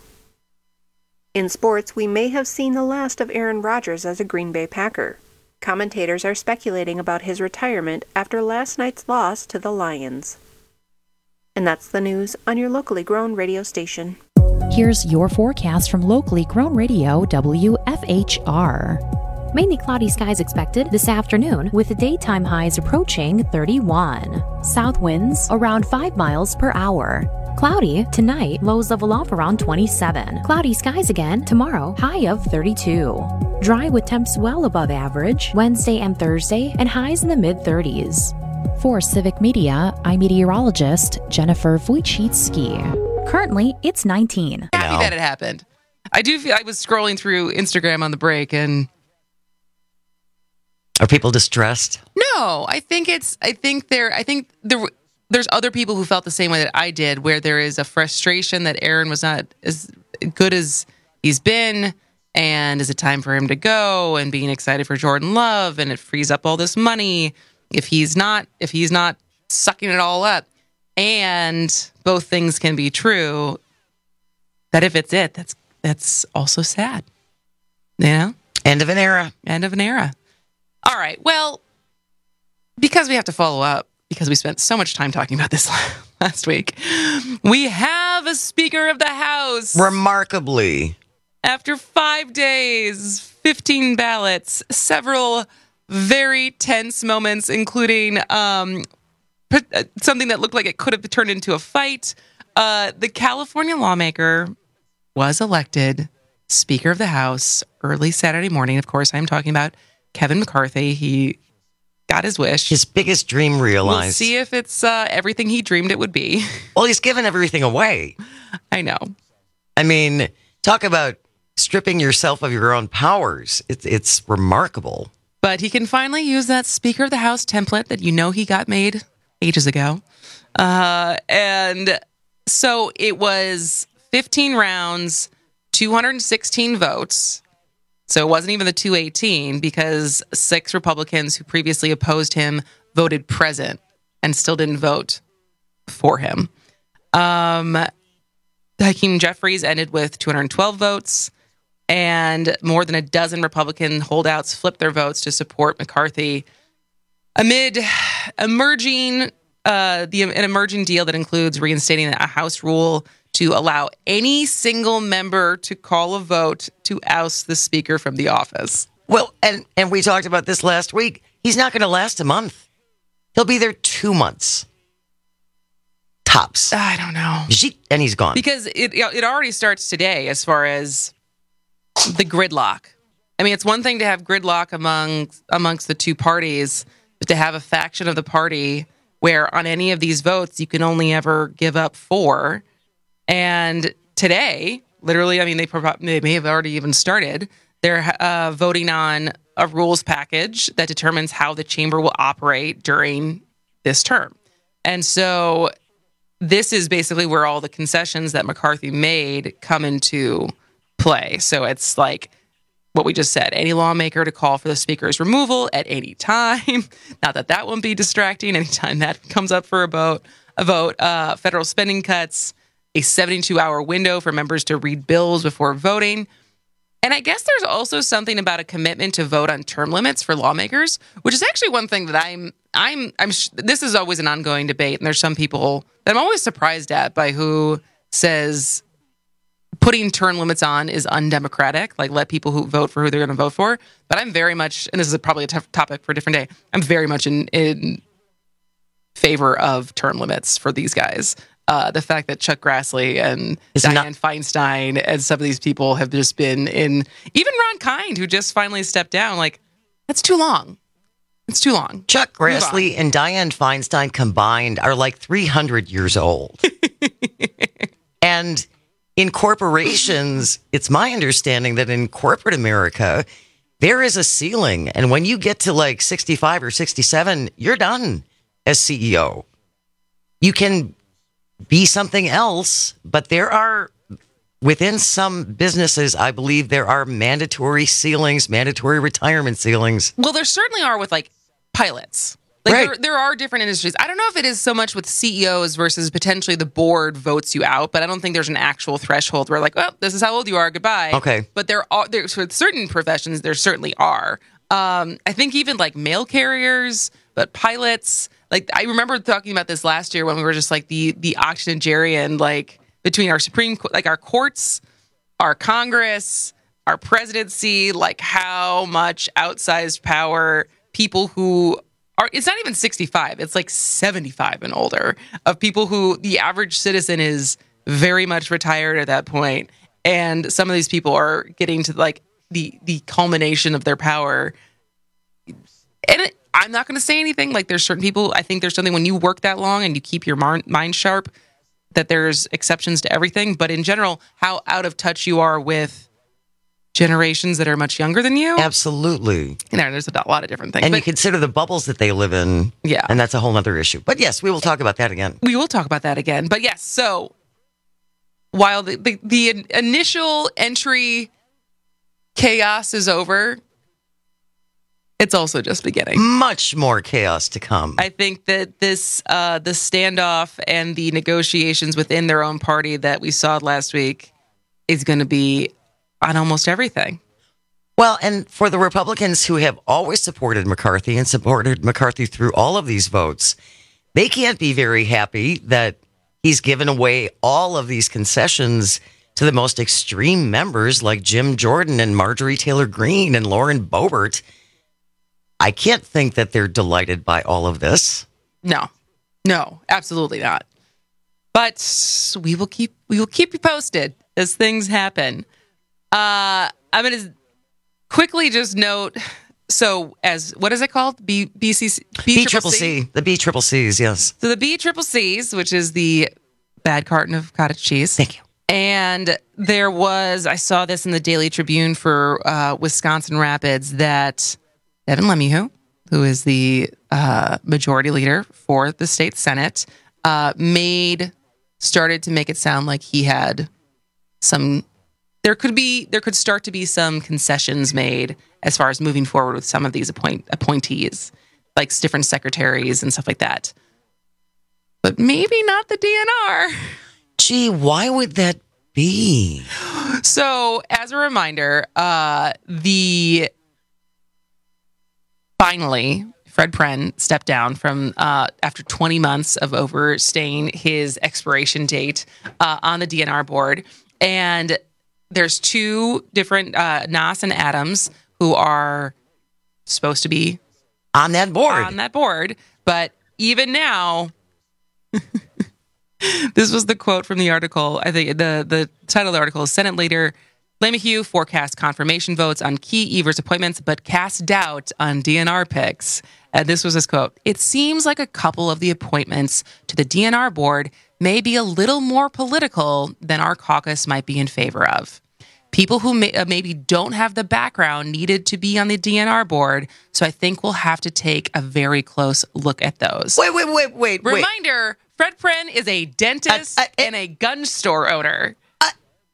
In sports, we may have seen the last of Aaron Rodgers as a Green Bay Packer. Commentators are speculating about his retirement after last night's loss to the Lions. And that's the news on your locally grown radio station. Here's your forecast from locally grown radio W F H R. Mainly cloudy skies expected this afternoon with the daytime highs approaching thirty-one. South winds around five miles per hour. Cloudy tonight, lows level off around twenty-seven. Cloudy skies again tomorrow, high of thirty-two. Dry with temps well above average Wednesday and Thursday and highs in the mid-thirties. For Civic Media, I'm meteorologist Jennifer Wojcicki. Currently, it's nineteen. I'm happy that it happened. I do feel I was scrolling through Instagram on the break and are people distressed? No, I think it's I think there I think there there's other people who felt the same way that I did, where there is a frustration that Aaron was not as good as he's been, and is it time for him to go, and being excited for Jordan Love, and it frees up all this money if he's not if he's not sucking it all up. And both things can be true. That if it's it, that's that's also sad. You know? End of an era. End of an era. All right. Well, because we have to follow up, because we spent so much time talking about this last week, we have a Speaker of the House. Remarkably. After five days, fifteen ballots, several very tense moments, including um, something that looked like it could have turned into a fight, uh, the California lawmaker was elected Speaker of the House early Saturday morning. Of course, I'm talking about Kevin McCarthy. He got his wish. His biggest dream realized. We'll see if it's uh, everything he dreamed it would be. Well, he's given everything away. I know. I mean, talk about stripping yourself of your own powers. It's, it's remarkable. But he can finally use that Speaker of the House template that you know he got made ages ago. Uh, and so it was fifteen rounds, two hundred sixteen votes. So it wasn't even the two eighteen because six Republicans who previously opposed him voted present and still didn't vote for him. Um, Hakeem Jeffries ended with two hundred twelve votes, and more than a dozen Republican holdouts flipped their votes to support McCarthy amid emerging uh, the an emerging deal that includes reinstating a House rule to allow any single member to call a vote to oust the Speaker from the office. Well, and, and we talked about this last week. He's not going to last a month. He'll be there two months. Tops. I don't know. And he's gone. Because it it already starts today as far as the gridlock. I mean, it's one thing to have gridlock among amongst the two parties, but to have a faction of the party where on any of these votes you can only ever give up four. And today, literally, I mean, they, prob- they may have already even started. They're uh, voting on a rules package that determines how the chamber will operate during this term. And so this is basically where all the concessions that McCarthy made come into play. So it's like what we just said, any lawmaker to call for the Speaker's removal at any time. Not that that won't be distracting anytime that comes up for a vote. A vote, uh, federal spending cuts, a seventy-two hour window for members to read bills before voting. And I guess there's also something about a commitment to vote on term limits for lawmakers, which is actually one thing that I'm, I'm, I'm, this is always an ongoing debate. And there's some people that I'm always surprised at by who says putting term limits on is undemocratic. Like, let people who vote for who they're going to vote for. But I'm very much, and this is probably a tough topic for a different day, I'm very much in, in favor of term limits for these guys. Uh, the fact that Chuck Grassley and It's Dianne not- Feinstein and some of these people have just been in, even Ron Kind, who just finally stepped down, like, that's too long. It's too long. Chuck Grassley and Dianne Feinstein combined are like three hundred years old. And in corporations, it's my understanding that in corporate America, there is a ceiling. And when you get to like sixty-five or sixty-seven, you're done as C E O. You can be something else, but there are, within some businesses, I believe there are mandatory ceilings, mandatory retirement ceilings. Well, there certainly are with like pilots. Like Right. there, there are different industries. I don't know if it is so much with C E Os versus potentially the board votes you out, but I don't think there's an actual threshold where like, well, this is how old you are. Goodbye. Okay. But there are, there's with certain professions, there certainly are. Um, I think even like mail carriers, but pilots, like I remember talking about this last year when we were just like the, the octogenarian, like between our Supreme, like our courts, our Congress, our presidency, like how much outsized power people who are, it's not even sixty-five, it's like seventy-five and older, of people who the average citizen is very much retired at that point. And some of these people are getting to like the, the culmination of their power. And it, I'm not going to say anything. Like there's certain people, I think there's something when you work that long and you keep your mar- mind sharp, that there's exceptions to everything. But in general, how out of touch you are with generations that are much younger than you. Absolutely. You know, there's a lot of different things. And but you consider the bubbles that they live in. Yeah. And that's a whole other issue. But yes, we will talk about that again. We will talk about that again. But yes, so while the, the, the initial entry chaos is over, it's also just beginning. Much more chaos to come. I think that this, uh, the standoff and the negotiations within their own party that we saw last week is going to be on almost everything. Well, and for the Republicans who have always supported McCarthy and supported McCarthy through all of these votes, they can't be very happy that he's given away all of these concessions to the most extreme members like Jim Jordan and Marjorie Taylor Greene and Lauren Boebert. I can't think that they're delighted by all of this. No, no, absolutely not. But we will keep we will keep you posted as things happen. Uh, I'm going to quickly just note. So, as what is it called? B B C C B triple C the B triple C's, yes. So the B triple C's, which is the bad carton of cottage cheese. Thank you. And there was, I saw this in the Daily Tribune for uh, Wisconsin Rapids that Devin Lemieux, who is the uh, majority leader for the state Senate, uh, made started to make it sound like he had some. There could be there could start to be some concessions made as far as moving forward with some of these appoint, appointees, like different secretaries and stuff like that. But maybe not the D N R. Gee, why would that be? So, as a reminder, uh, the finally Fred Pren stepped down from uh, after twenty months of overstaying his expiration date uh, on the D N R board, and there's two different uh, Nass and Adams who are supposed to be on that board. On that board, but even now. This was the quote from the article. I think the, the title of the article is Senate Leader Lemieux forecasts confirmation votes on key Evers appointments, but casts doubt on D N R picks. And this was his quote. It seems like a couple of the appointments to the D N R board may be a little more political than our caucus might be in favor of. People who may, uh, maybe don't have the background needed to be on the D N R board, so I think we'll have to take a very close look at those. Wait, wait, wait, wait, wait. Reminder, Fred Pren is a dentist uh, uh, and a gun store owner. Uh,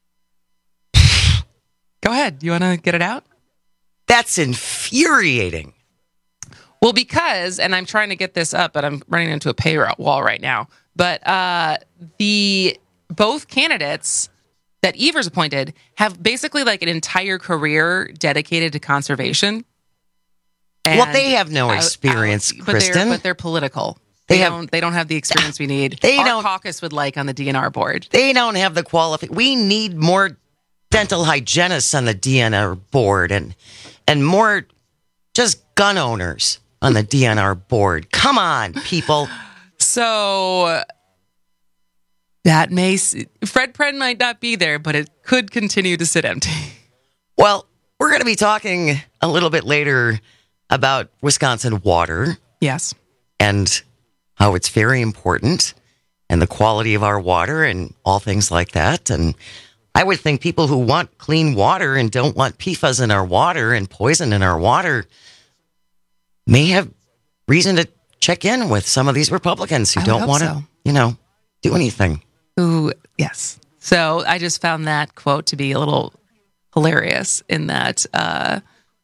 Go ahead. You want to get it out? That's infuriating. Well, because, and I'm trying to get this up, but I'm running into a paywall right now. But uh, the both candidates that Evers appointed have basically like an entire career dedicated to conservation. And well, they have no experience, I, I, but Kristen. They're, but they're political. They, they have, don't. They don't have the experience we need. They Our don't, caucus would like on the D N R board. They don't have the qualification. We need more dental hygienists on the D N R board, and and more just gun owners on the D N R board. Come on, people. So that may Fred Pren might not be there, but it could continue to sit empty. Well, we're going to be talking a little bit later about Wisconsin water. Yes, and how it's very important, and the quality of our water and all things like that. And I would think people who want clean water and don't want P F A S in our water and poison in our water may have reason to check in with some of these Republicans who I don't want to, so. you know, do anything. Ooh, yes. So I just found that quote to be a little hilarious in that uh,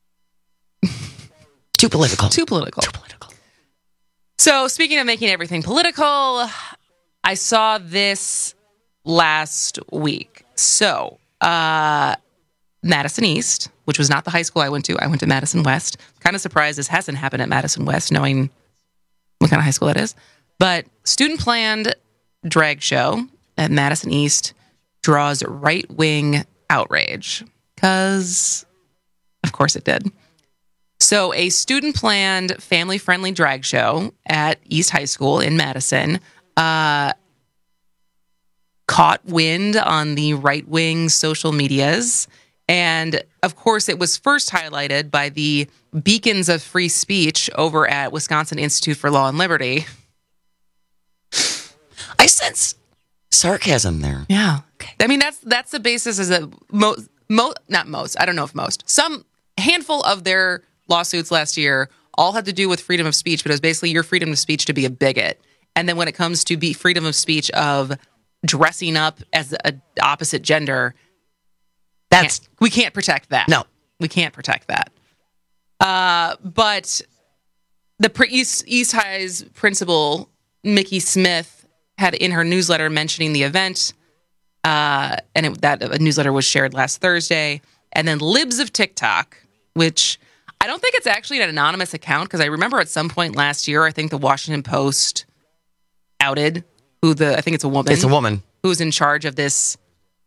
too political. Too political. Too political. So, speaking of making everything political, I saw this last week. So, uh, Madison East, which was not the high school I went to, I went to Madison West. Kind of surprised this hasn't happened at Madison West, knowing what kind of high school that is. But student-planned drag show at Madison East draws right-wing outrage. Because, of course it did. So a student-planned, family-friendly drag show at East High School in Madison uh, caught wind on the right-wing social medias. And, of course, it was first highlighted by the beacons of free speech over at Wisconsin Institute for Law and Liberty. I sense sarcasm there. Yeah. I mean, that's that's the basis is that most, mo- not most, I don't know if most, some handful of their lawsuits last year all had to do with freedom of speech, but it was basically your freedom of speech to be a bigot. And then when it comes to be freedom of speech of dressing up as a opposite gender, that's can't, we can't protect that. No, we can't protect that. Uh, but the pre- East, East High's principal, Mickey Smith, had in her newsletter mentioning the event, uh, and it, that a newsletter was shared last Thursday. And then Libs of TikTok, which I don't think it's actually an anonymous account, because I remember at some point last year, I think the Washington Post outed who the, I think it's a woman. It's a woman. Who's in charge of this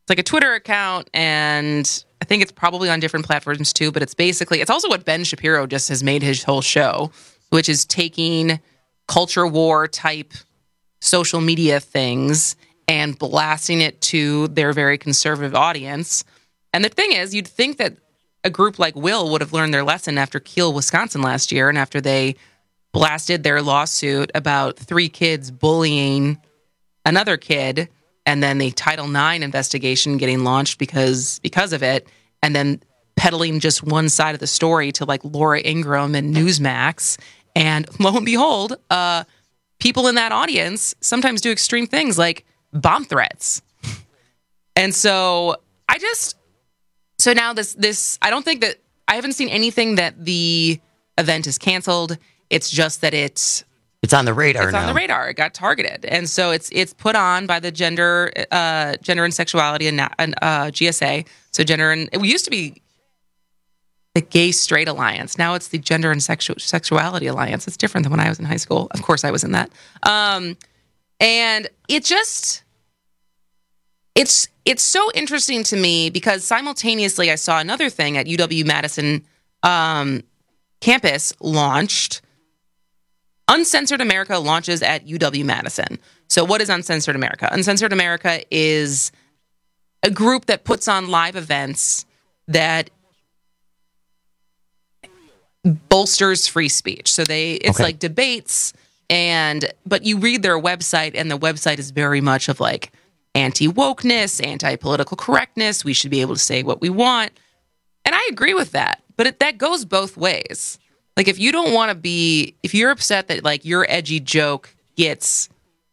it's like a Twitter account, and I think it's probably on different platforms too, but it's basically, it's also what Ben Shapiro just has made his whole show, which is taking culture war type social media things and blasting it to their very conservative audience. And the thing is, you'd think that a group like Will would have learned their lesson after Kiel, Wisconsin last year, and after they blasted their lawsuit about three kids bullying another kid, and then the Title nine investigation getting launched because because of it, and then peddling just one side of the story to like Laura Ingraham and Newsmax. And lo and behold, uh, people in that audience sometimes do extreme things like bomb threats. And so I just, so now this, this, I don't think that, I haven't seen anything that the event is canceled. It's just that it's, It's on the radar it's now. on the radar. It got targeted. And so it's it's put on by the gender uh, gender and sexuality and uh, G S A. So gender and, it used to be the Gay Straight Alliance. Now it's the Gender and Sexu- Sexuality Alliance. It's different than when I was in high school. Of course I was in that. Um, and it just, it's it's so interesting to me because simultaneously I saw another thing at U W-Madison um, campus launched. Uncensored America launches at U W-Madison. So what is Uncensored America? Uncensored America is a group that puts on live events that bolsters free speech. So they, it's Okay. like debates, and but you read their website, and the website is very much of like anti-wokeness, anti-political correctness. We should be able to say what we want. And I agree with that. But it, that goes both ways. Like, if you don't want to be, if you're upset that, like, your edgy joke gets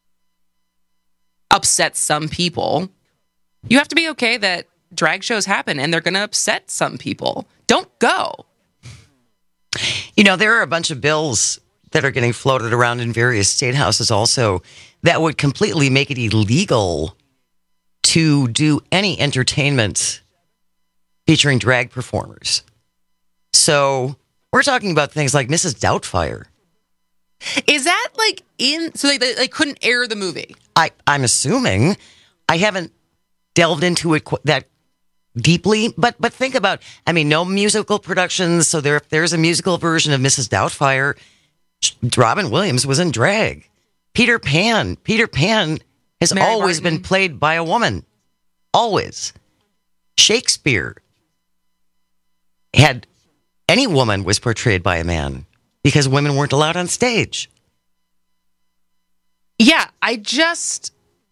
upset some people, you have to be okay that drag shows happen and they're going to upset some people. Don't go. You know, there are a bunch of bills that are getting floated around in various state houses also that would completely make it illegal to do any entertainment featuring drag performers. So we're talking about things like Missus Doubtfire. Is that like in, so they, they, they couldn't air the movie? I, I'm assuming. I haven't delved into it qu- that deeply, but but think about, I mean, no musical productions. So there, if there's a musical version of Missus Doubtfire, Robin Williams was in drag. Peter Pan. Peter Pan has Mary always Martin. been played by a woman. Always. Shakespeare had, any woman was portrayed by a man because women weren't allowed on stage. Yeah, I just,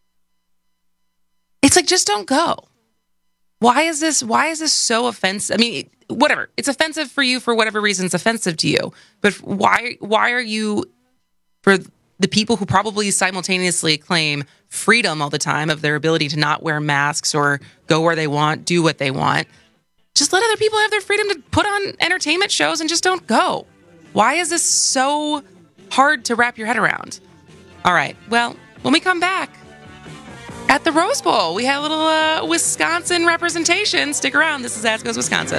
it's like, just don't go. Why is this, why is this so offensive? I mean, whatever. It's offensive for you for whatever reason it's offensive to you. But why, why are you, for the people who probably simultaneously claim freedom all the time of their ability to not wear masks or go where they want, do what they want, just let other people have their freedom to put on entertainment shows and just don't go. Why is this so hard to wrap your head around? All right. Well, when we come back at the Rose Bowl, we had a little uh, Wisconsin representation. Stick around. This is As Goes Wisconsin.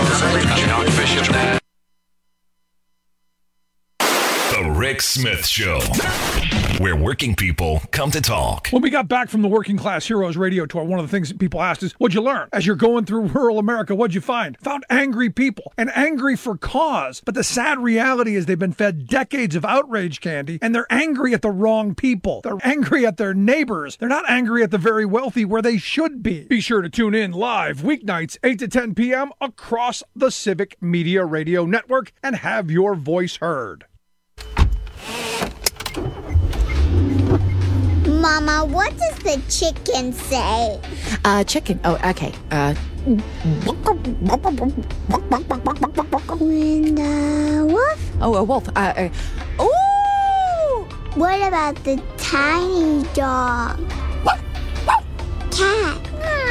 The Rick Smith Show, where working people come to talk. When we got back from the Working Class Heroes radio tour, one of the things that people asked is, what'd you learn? As you're going through rural America, what'd you find? Found angry people, and angry for cause. But the sad reality is they've been fed decades of outrage candy, and they're angry at the wrong people. They're angry at their neighbors. They're not angry at the very wealthy where they should be. Be sure to tune in live weeknights, eight to ten p.m. across the Civic Media Radio Network and have your voice heard. Mama, what does the chicken say? Uh, chicken. Oh, okay. Uh. When the wolf? Oh, a wolf. Uh. uh ooh! What about the tiny dog? Cat?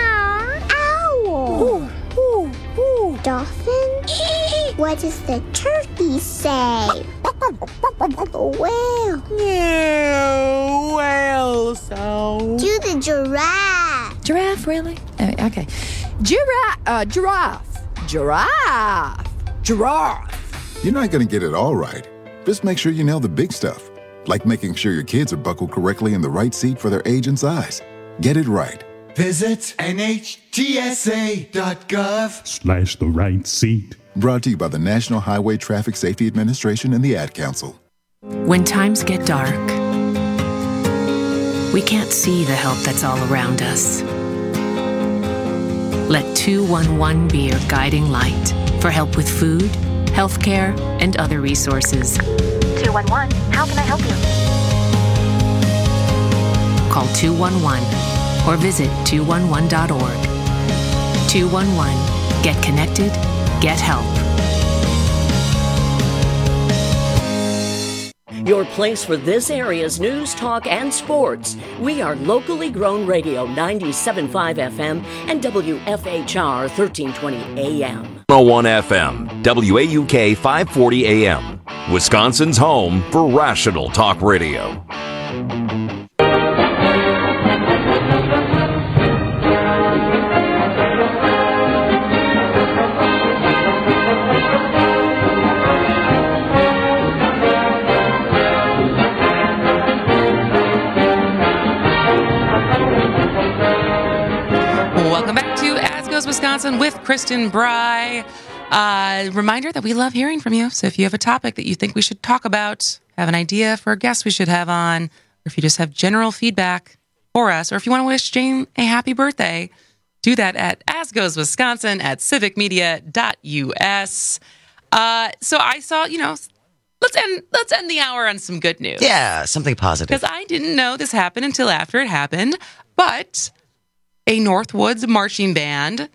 Owl? Ooh, ooh, ooh. Dolphin? What does the turkey say? Whale? Yeah, whale sound. Do the giraffe. Giraffe, really? Uh, okay. Giraffe. Uh, giraffe. Giraffe. Giraffe. You're not going to get it all right. Just make sure you nail the big stuff, like making sure your kids are buckled correctly in the right seat for their age and size. Get it right. Visit N H T S A dot gov slash the right seat. Brought to you by the National Highway Traffic Safety Administration and the Ad Council. When times get dark, we can't see the help that's all around us. Let two one one be your guiding light for help with food, healthcare, and other resources. two one one, how can I help you? Call two one one or visit two one one dot org. two one one, get connected, get help. Your place for this area's news, talk, and sports. We are locally grown radio ninety-seven point five F M and W F H R thirteen twenty A M. one oh one F M, W A U K five forty A M. Wisconsin's home for rational talk radio. Wisconsin with Kristen Bry. Uh, reminder that we love hearing from you. So if you have a topic that you think we should talk about, have an idea for a guest we should have on, or if you just have general feedback for us, or if you want to wish Jane a happy birthday, do that at asgoeswisconsin at civic media dot U S. Uh, so I saw, you know, let's end let's end the hour on some good news. Yeah, something positive. Because I didn't know this happened until after it happened, but a Northwoods marching band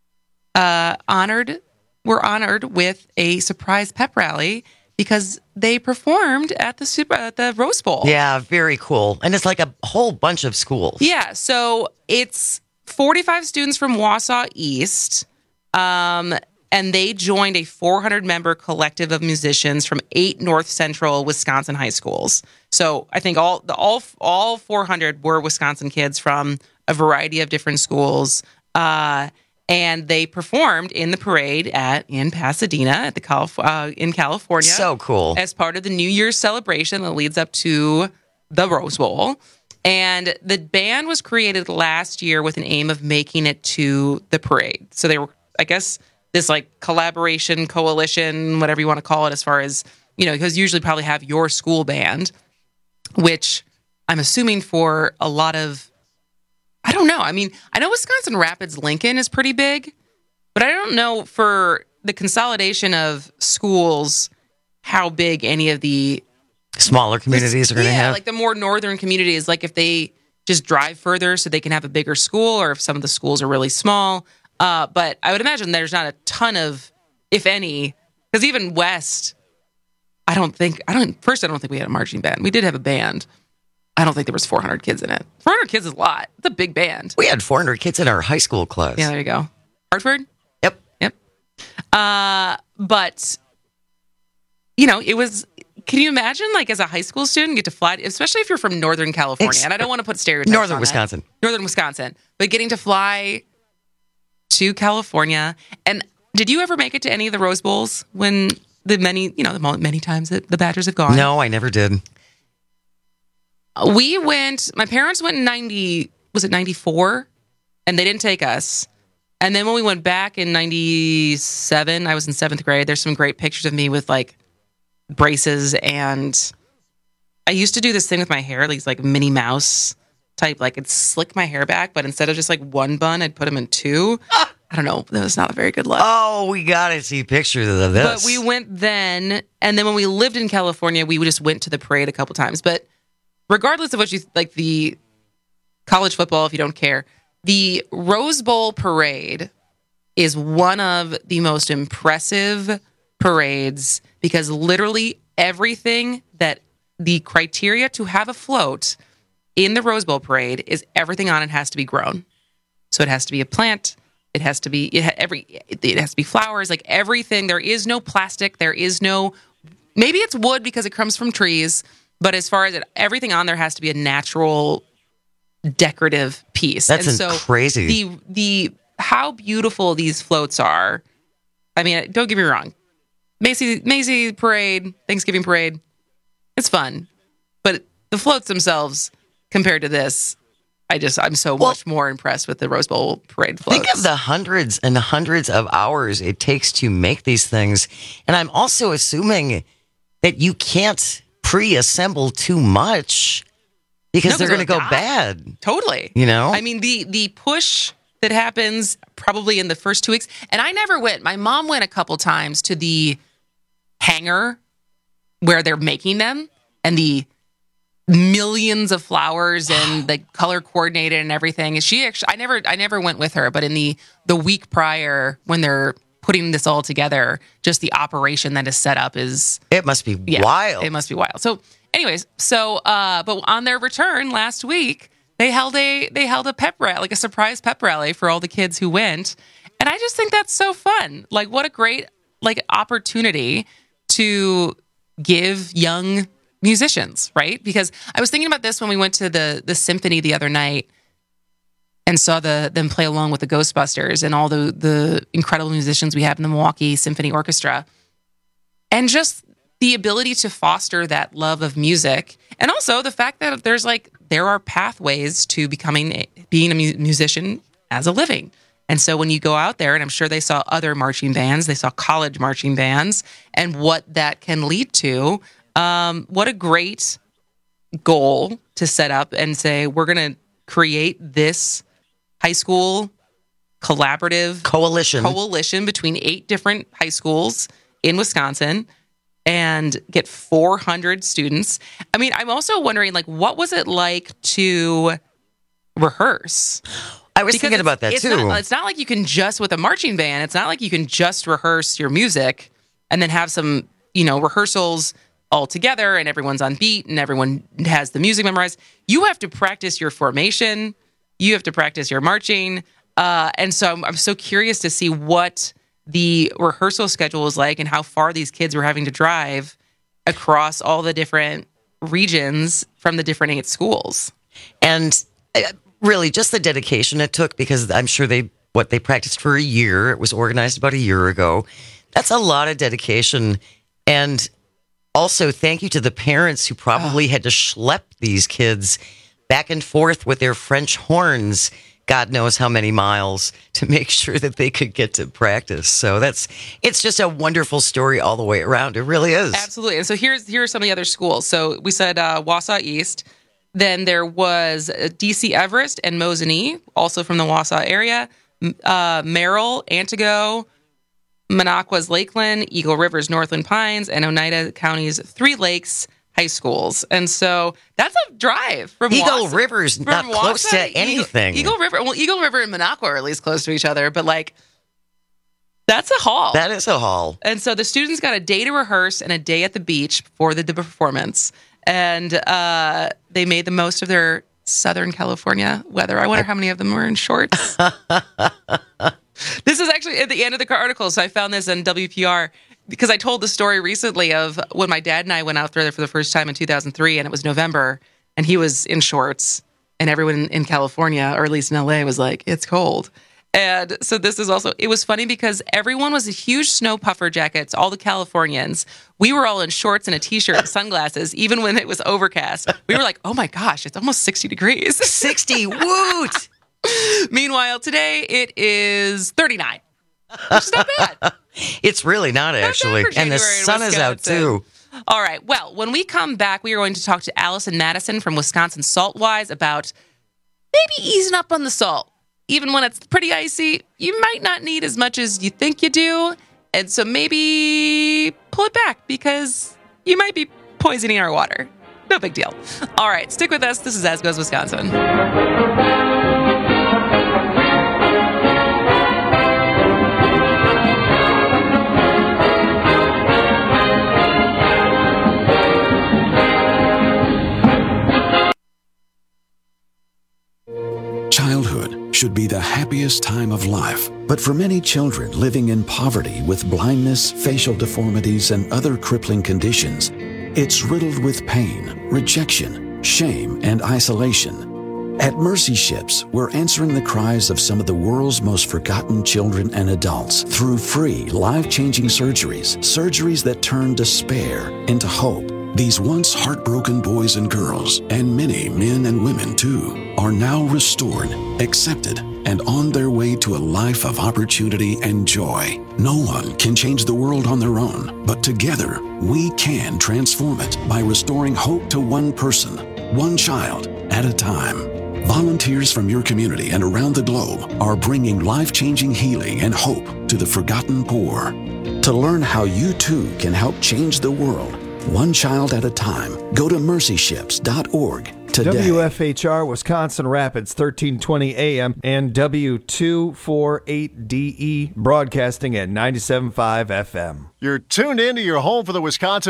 uh, honored were honored with a surprise pep rally because they performed at the super at the Rose Bowl. Yeah, very cool. And it's like a whole bunch of schools. Yeah, so it's forty-five students from Wausau East, um, and they joined a four hundred member collective of musicians from eight North Central Wisconsin high schools. So I think all the all all four hundred were Wisconsin kids from a variety of different schools, uh, and they performed in the parade at in Pasadena at the Calif- uh, in California. So cool! As part of the New Year's celebration that leads up to the Rose Bowl, and the band was created last year with an aim of making it to the parade. So they were, I guess, this like collaboration, coalition, whatever you want to call it, as far as you know, because you usually probably have your school band, which I'm assuming for a lot of. I don't know. I mean, I know Wisconsin Rapids Lincoln is pretty big, but I don't know for the consolidation of schools how big any of the smaller communities are going to yeah, have. Like the more northern communities, like if they just drive further so they can have a bigger school, or if some of the schools are really small. Uh, but I would imagine there's not a ton of, if any, because even West, I don't think, I don't, first, I don't think we had a marching band. We did have a band. I don't think there was four hundred kids in it. four hundred kids is a lot. It's a big band. We had four hundred kids in our high school class. Yeah, there you go. Hartford? Yep. Yep. Uh, but, you know, it was, can you imagine, like, as a high school student, get to fly, especially if you're from Northern California, it's, and I don't want to put stereotypes Northern on Wisconsin. That. Northern Wisconsin. But getting to fly to California. And did you ever make it to any of the Rose Bowls when the many, you know, the many times that the Badgers have gone? No, I never did. We went, my parents went in ninety, was it ninety-four? And they didn't take us. And then when we went back in ninety-seven, I was in seventh grade. There's some great pictures of me with like braces. And I used to do this thing with my hair, these like Minnie Mouse type, like I'd slick my hair back, but instead of just like one bun, I'd put them in two. Ah! I don't know. That was not a very good look. Oh, we got to see pictures of this. But we went then. And then when we lived in California, we just went to the parade a couple times. But regardless of what you like, the college football, if you don't care, the Rose Bowl parade is one of the most impressive parades because literally everything that the criteria to have a float in the Rose Bowl parade is everything on it has to be grown. So it has to be a plant. It has to be it ha- every. It has to be flowers. Like everything. There is no plastic. There is no. Maybe it's wood because it comes from trees. But as far as it, everything on there has to be a natural, decorative piece. That's and so crazy. The the how beautiful these floats are. I mean, don't get me wrong. Macy Macy Parade, Thanksgiving Parade, it's fun, but the floats themselves, compared to this, I just, I'm so well, much more impressed with the Rose Bowl parade floats. Think of the hundreds and hundreds of hours it takes to make these things. And I'm also assuming that you can't pre-assemble too much because no, they're going to go die. bad. Totally. You know? I mean, the the push that happens probably in the first two weeks. And I never went. My mom went a couple times to the hangar where they're making them and the millions of flowers and the color coordinated and everything. She actually, I never, I never went with her, but in the the week prior when they're putting this all together, just the operation that is set up is it must be yeah, wild. It must be wild. So, anyways, so uh, but on their return last week. They held a they held a pep rally, like a surprise pep rally for all the kids who went, and I just think that's so fun. Like, what a great like opportunity to give young musicians, right? Because I was thinking about this when we went to the the symphony the other night and saw the them play along with the Ghostbusters and all the the incredible musicians we have in the Milwaukee Symphony Orchestra, and just the ability to foster that love of music, and also the fact that there's like there are pathways to becoming a, being a mu- musician as a living. And so when you go out there, and I'm sure they saw other marching bands, they saw college marching bands, and what that can lead to. Um, what a great goal to set up and say we're going to create this high school collaborative coalition coalition between eight different high schools in Wisconsin. And get four hundred students. I mean, I'm also wondering, like, what was it like to rehearse? I was because thinking about that, it's too. Not, it's not like you can just, with a marching band, it's not like you can just rehearse your music and then have some, you know, rehearsals all together and everyone's on beat and everyone has the music memorized. You have to practice your formation. You have to practice your marching. Uh, and so I'm, I'm so curious to see what the rehearsal schedule was like and how far these kids were having to drive across all the different regions from the different eight schools. And really just the dedication it took, because I'm sure they, what they practiced for a year, it was organized about a year ago. That's a lot of dedication. And also thank you to the parents who probably oh. had to schlep these kids back and forth with their French horns God knows how many miles to make sure that they could get to practice. So that's, it's just a wonderful story all the way around. It really is. Absolutely. And so here's, here are some of the other schools. So we said uh, Wausau East. Then there was D C Everest and Mosinee, also from the Wausau area. Uh, Merrill, Antigo, Minocqua's Lakeland, Eagle River's Northland Pines, and Oneida County's Three Lakes high schools. And so that's a drive from Eagle Wausau, River's from not Wausau close to Eagle, anything. Eagle River, well, Eagle River and Minocqua are at least close to each other, but like, that's a haul. That is a haul. And so the students got a day to rehearse and a day at the beach for the, the performance. And uh, they made the most of their Southern California weather. I wonder how many of them were in shorts. This is actually at the end of the article. So I found this on W P R because I told the story recently of when my dad and I went out there for the first time in two thousand three, and it was November, and he was in shorts, and everyone in California, or at least in L A, was like, it's cold. And so this is also, it was funny because everyone was in huge snow puffer jackets, all the Californians. We were all in shorts and a t-shirt and sunglasses, even when it was overcast. We were like, oh my gosh, it's almost sixty degrees. sixty, woot! Meanwhile, today it is thirty-nine, which is not bad. It's really not, actually. Not and the sun is out, too. All right. Well, when we come back, we are going to talk to Allison Madison from Wisconsin Saltwise about maybe easing up on the salt. Even when it's pretty icy, you might not need as much as you think you do. And so maybe pull it back because you might be poisoning our water. No big deal. All right, stick with us. This is As Goes Wisconsin. Childhood should be the happiest time of life, but for many children living in poverty with blindness, facial deformities, and other crippling conditions, it's riddled with pain, rejection, shame, and isolation. At Mercy Ships, we're answering the cries of some of the world's most forgotten children and adults through free, life-changing surgeries, surgeries that turn despair into hope. These once heartbroken boys and girls, and many men and women too, are now restored, accepted, and on their way to a life of opportunity and joy. No one can change the world on their own, but together we can transform it by restoring hope to one person, one child at a time. Volunteers from your community and around the globe are bringing life-changing healing and hope to the forgotten poor. To learn how you too can help change the world, one child at a time, go to mercy ships dot org today. W F H R Wisconsin Rapids, thirteen twenty A M, and W two forty-eight D E, broadcasting at ninety-seven point five F M. You're tuned into your home for the Wisconsin